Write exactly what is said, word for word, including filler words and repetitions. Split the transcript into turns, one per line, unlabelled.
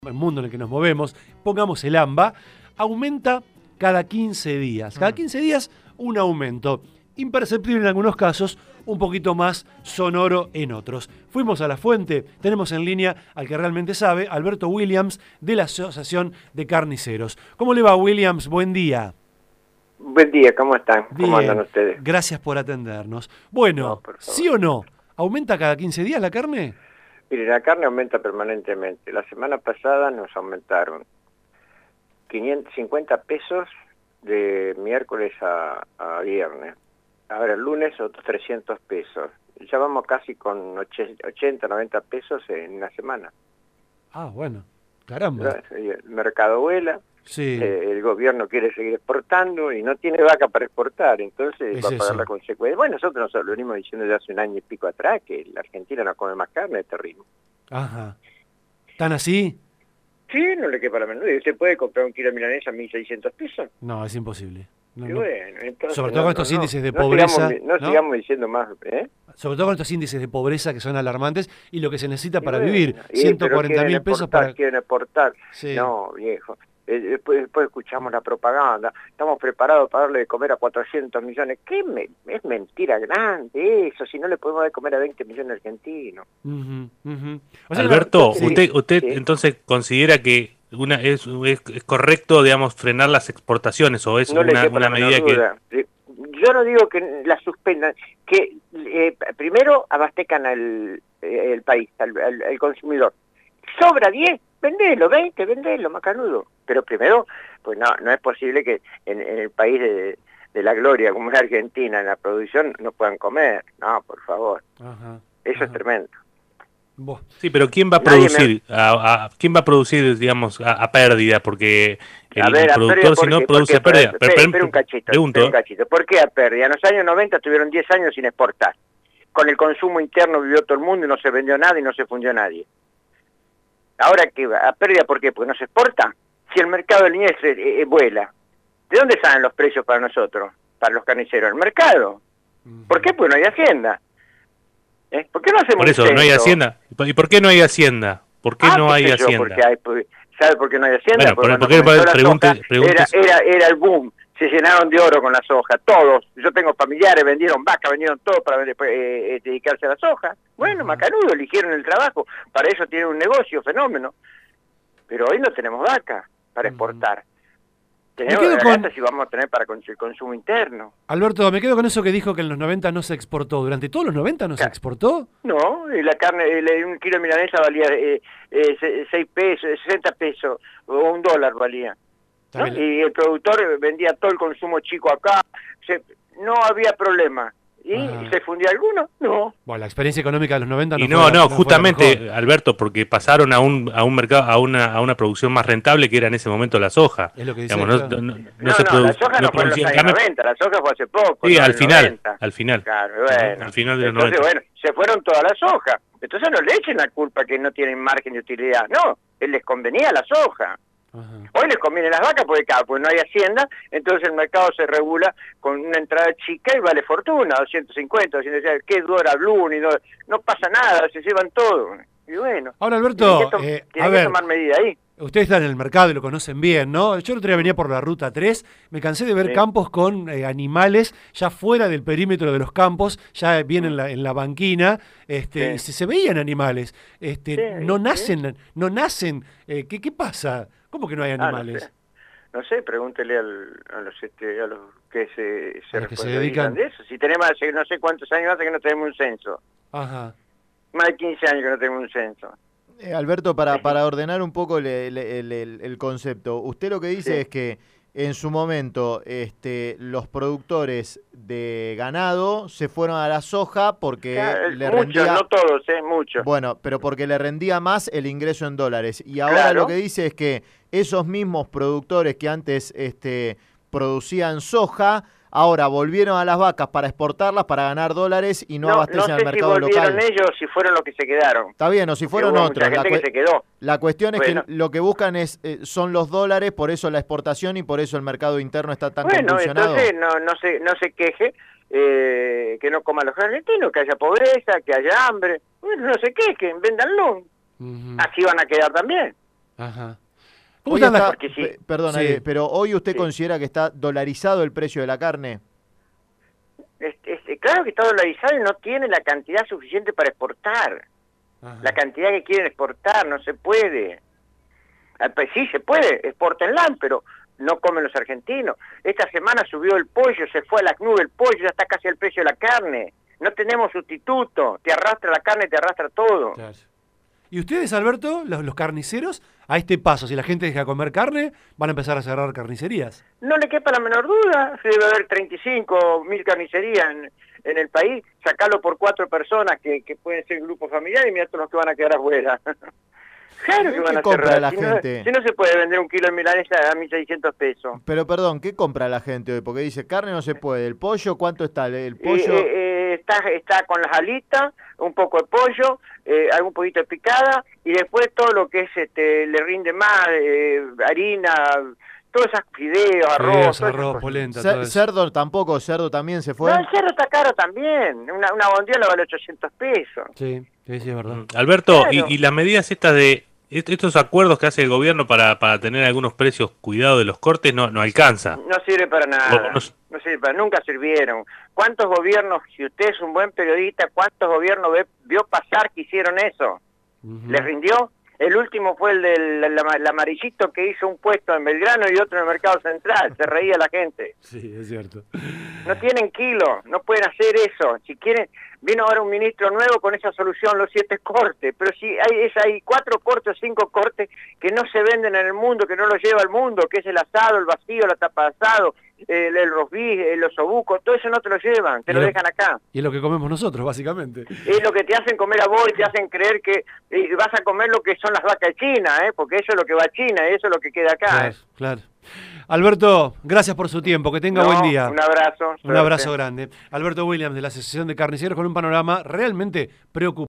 el mundo en el que nos movemos, pongamos el AMBA, aumenta cada quince días. Cada quince días un aumento, imperceptible en algunos casos, un poquito más sonoro en otros. Fuimos a la fuente, tenemos en línea al que realmente sabe, Alberto Williams, de la Asociación de Carniceros. ¿Cómo le va, Williams? Buen día.
Buen día, ¿cómo están?
Bien,
¿Cómo andan ustedes?
Gracias por atendernos. Bueno,
No,
¿sí o no? ¿Aumenta cada quince días la carne?
Mire, la carne aumenta permanentemente. La semana pasada nos aumentaron quinientos cincuenta pesos de miércoles a, a viernes. Ahora el lunes otros trescientos pesos. Ya vamos casi con ochenta, noventa pesos en una semana.
Ah, bueno, caramba.
El mercado vuela,
Sí.
eh, el gobierno quiere seguir exportando y no tiene vaca para exportar, entonces
Es
va a pagar
eso.
la consecuencia. Bueno, nosotros nos lo venimos diciendo desde hace un año y pico atrás, que la Argentina no come más carne, es terrible.
Ajá. ¿Tan así?
Sí, no le quepa la menor duda. ¿Usted puede comprar un kilo de milanesa a mil seiscientos pesos?
No, es imposible. No,
Y
no.
bueno, entonces,
Sobre todo
no,
con estos
no,
índices de
no
pobreza,
Sigamos, no,
¿no?
sigamos diciendo más, ¿eh?
Sobre todo con estos índices de pobreza que son alarmantes y lo que se necesita
Y
para
bueno,
vivir,
y,
ciento
pero
cuarenta mil
quieren
pesos
exportar,
para...
quieren exportar.
Sí.
No, viejo. Eh, Después, después escuchamos la propaganda, estamos preparados para darle de comer a cuatrocientos millones. ¿Qué me, es mentira grande eso? Si no le podemos dar de comer a veinte millones argentinos.
Uh-huh, uh-huh. O sea,
Alberto,
sí,
usted, usted
sí.
entonces considera que una es, es, es correcto, digamos, frenar las exportaciones o es
No le
una,
quepa
una
la menor
medida que...
duda. Yo no digo que la suspendan, que eh, primero abastezcan al el país, al, al, al consumidor. Sobra diez, vendelo, veinte, vendelo, macanudo. Pero primero, pues no, no es posible que en, en el país de, de la gloria, como es Argentina, en la producción, no puedan comer. No, por favor.
Ajá,
Eso
ajá.
es tremendo.
Vos.
Sí, pero ¿quién va a
Nadie
producir? A, a- ¿Quién va a producir, digamos, a, a pérdida? Porque el
A ver, a
productor,
pérdida,
si
¿por
no,
qué?
produce a
¿Por qué?
pérdida.
Espera,
Pero,
espera un cachito,
pregunto,
espera un cachito. ¿Por qué a pérdida? En los años noventa tuvieron diez años sin exportar. Con el consumo interno vivió todo el mundo y no se vendió nada y no se fundió nadie. Ahora, ¿qué va? ¿A pérdida por qué? Porque no se exporta. Si el mercado de niñez eh, eh, vuela, ¿de dónde salen los precios para nosotros, para los carniceros? ¿El mercado?
Uh-huh.
¿Por qué? Porque no hay hacienda. ¿Eh? ¿Por qué no hacemos
por eso,
un
no hay
censo?
hacienda. ¿Y por qué no hay hacienda? ¿Por qué
Ah,
no
qué
hay
sé yo,
hacienda?
porque hay, porque- ¿sabe por qué no hay hacienda?
Bueno,
Porque
por-
cuando
¿por qué
comenzó la
pregunte-
soja,
pregunte-
era, era, era el boom. Se llenaron de oro con la soja, todos. Yo tengo familiares, vendieron vaca, vendieron todo para vender, eh, eh, dedicarse a la soja. Bueno,
Ajá.
macanudo, eligieron el trabajo. Para eso tienen un negocio, fenómeno. Pero hoy no tenemos vaca para
Ujú.
exportar.
Me
Tenemos
quedo
ganancias
con-
si vamos a tener para con- el consumo interno.
Alberto, me quedo con eso que dijo que en los noventa no se exportó. ¿Durante todos los noventa no se
Ca-
exportó?
No, y la carne, el- un kilo de milanesa valía eh, eh, seis pesos, sesenta pesos, o un dólar valía. ¿no?
Está bien.
Y el productor vendía todo el consumo chico acá, se, no había problema. ¿Y
Ajá.
se fundía alguno? No.
Bueno, la experiencia económica de los noventa no
Y
fue
no,
la-
no,
fue la
justamente,
mejor.
Alberto, porque pasaron a un a un mercado, a una a una producción más rentable que era en ese momento la soja.
Es lo que dice,
Digamos, no,
claro.
no, no,
No,
se
no,
produ-
la soja no, fue en los
producía- en
años
cambio-
noventa, la soja fue hace poco.
Sí,
no
al
en el
final,
noventa.
al final.
Claro, bueno.
Al final de los
Entonces,
noventa.
bueno, se fueron todas las soja. Entonces no le echen la culpa que no tienen margen de utilidad. No, les convenía la soja.
Ajá.
Hoy les conviene las vacas porque, claro, pues no hay hacienda, entonces el mercado se regula con una entrada chica y vale fortuna, doscientos cincuenta, doscientos cincuenta, ¿qué dura Blue? Ni no, no pasa nada, se llevan todo. Y bueno,
Ahora,
tienen
Alberto,
que, to-
eh, a
tienen que
ver,
tomar medidas ahí.
ustedes están en el mercado y lo conocen bien, ¿no? Yo el otro día venía por la ruta tres, me cansé de ver
Sí.
campos con eh, animales ya fuera del perímetro de los campos, ya bien en la, en la banquina, este,
Sí.
y se, se veían animales. Este,
Sí,
no
sí.
nacen, no nacen. Eh, ¿qué, ¿Qué pasa? ¿Cómo que no hay
Ah, no
animales?
sé. No sé, pregúntele al, a los este, a los que se, se
A los que se
responsabilizan
dedican-
de eso. Si tenemos hace no sé cuántos años hace que no tenemos un censo.
Ajá.
Más de quince años que no tenemos un censo.
Eh, Alberto, para, para ordenar un poco el, el- el- el- el concepto, usted lo que dice
Sí.
es que en su momento este, los productores de ganado se fueron a la soja porque
Claro,
le
muchos,
rendía...
no todos, ¿eh? Muchos.
Bueno, pero porque le rendía más el ingreso en dólares. Y ahora
Claro.
lo que dice es que esos mismos productores que antes este, producían soja, ahora volvieron a las vacas para exportarlas, para ganar dólares y no,
no,
abastecen
no
al
sé si
mercado
volvieron
local.
ellos o si fueron los que se quedaron.
Está bien, o si fueron
Hubo
otros.
mucha
La,
gente que
cue-
se quedó.
la cuestión es
Bueno.
que lo que buscan es eh, son los dólares, por eso la exportación y por eso el mercado interno está tan
Bueno,
convulsionado.
entonces no, no se, no se queje, eh, que no coman los argentinos, que haya pobreza, que haya hambre. Bueno, no se quejen, véndanlo.
Ujú.
Así van a quedar también.
Ajá. ¿Cómo
Hoy
están
está,
las...
Porque sí.
pe- perdón,
Sí.
Ale, pero hoy usted
Sí.
considera que está dolarizado el precio de la carne.
Es- es- claro que está dolarizado y no tiene la cantidad suficiente para exportar.
Ajá.
La cantidad que quieren exportar, no se puede. Ah, pues sí se puede, exportenla, pero no comen los argentinos. Esta semana subió el pollo, se fue a las nubes el pollo, ya está casi el precio de la carne. No tenemos sustituto, te arrastra la carne, te arrastra todo.
Claro. ¿Y ustedes, Alberto, los, los carniceros, a este paso, si la gente deja de comer carne, van a empezar a cerrar carnicerías?
No le quepa la menor duda, se debe haber treinta y cinco mil carnicerías en, en el país, sacarlo por cuatro personas que, que pueden ser grupos familiares y mirá todos los que van a quedar afuera. Claro que van
¿Qué
a
compra
cerrar.
la
si,
gente?
No, si no se puede vender un kilo de milanesa a mil seiscientos pesos.
Pero perdón, ¿qué compra la gente hoy? Porque dice, carne no se puede. ¿El pollo cuánto está? El
Eh,
pollo...
eh, eh, está, está con las alitas, un poco de pollo, eh, algún poquito de picada, y después todo lo que es este le rinde más, eh, harina, todos esos fideos, arroz,
Fideos,
todas esas
arroz,
cosas.
polenta,
Ce-
todo eso.
cerdo tampoco, cerdo también se fue.
No, el cerdo está caro también, una, una bondiola vale ochocientos pesos.
Sí, sí, sí, es verdad.
Mm. Alberto,
Claro.
y, y las medidas estas de est- estos acuerdos que hace el gobierno para, para tener algunos precios cuidado de los cortes no, no alcanza.
No sirve para nada,
Bueno, no-
no sirve para, nunca sirvieron. ¿Cuántos gobiernos, si usted es un buen periodista, cuántos gobiernos ve- vio pasar que hicieron eso?
Ujú.
¿Les rindió? El último fue el del el, el amarillito que hizo un puesto en Belgrano y otro en el Mercado Central. Se reía la gente.
Sí, es cierto.
No tienen kilo, no pueden hacer eso. Si quieren, vino ahora un ministro nuevo con esa solución, los siete cortes. Pero si hay, es, hay cuatro cortes o cinco cortes que no se venden en el mundo, que no los lleva al mundo, que es el asado, el vacío, la tapa de asado, el, el rosbif, el osobuco, todo eso no te lo llevan, te
Y
lo
lo-
dejan acá.
Y es lo que comemos nosotros, básicamente.
Es lo que te hacen comer a vos y te hacen creer que eh, vas a comer lo que son las vacas de China, ¿eh? Porque eso es lo que va a China y eso es lo que queda acá.
Claro,
¿eh?
claro. Alberto, gracias por su tiempo. Que tenga
No,
buen día.
Un abrazo.
Un
suerte.
abrazo grande. Alberto Williams, de la Asociación de Carniceros, con un panorama realmente preocupante.